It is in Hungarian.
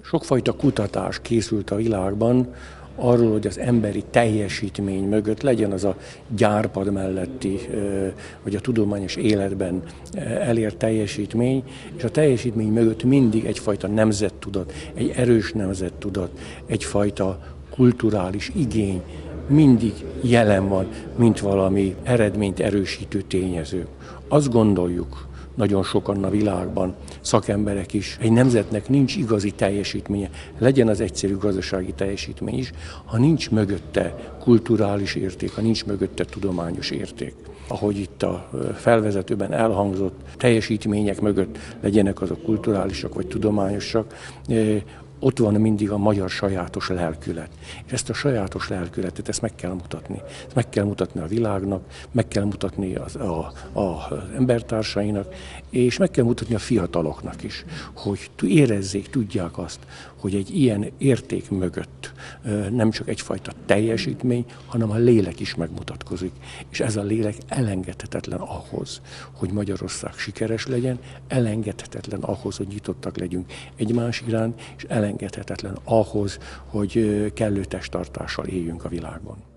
Sokfajta kutatás készült a világban arról, hogy az emberi teljesítmény mögött legyen az a gyárpad melletti, vagy a tudományos életben elért teljesítmény, és a teljesítmény mögött mindig egyfajta nemzettudat, egy erős nemzettudat, egyfajta kulturális igény mindig jelen van, mint valami eredményt erősítő tényező. Azt gondoljuk, nagyon sokan a világban, szakemberek is, egy nemzetnek nincs igazi teljesítménye, legyen az egyszerű gazdasági teljesítmény is, ha nincs mögötte kulturális érték, ha nincs mögötte tudományos érték. Ahogy itt a felvezetőben elhangzott, teljesítmények mögött legyenek azok kulturálisak vagy tudományosak, ott van mindig a magyar sajátos lelkület. És ezt a sajátos lelkületet, ezt meg kell mutatni. Ezt meg kell mutatni a világnak, meg kell mutatni az embertársainak, és meg kell mutatni a fiataloknak is, hogy érezzék, tudják azt, hogy egy ilyen érték mögött nem csak egyfajta teljesítmény, hanem a lélek is megmutatkozik. És ez a lélek elengedhetetlen ahhoz, hogy Magyarország sikeres legyen, elengedhetetlen ahhoz, hogy nyitottak legyünk egymás iránt, és elengedhetetlen ahhoz, hogy kellő testtartással éljünk a világban.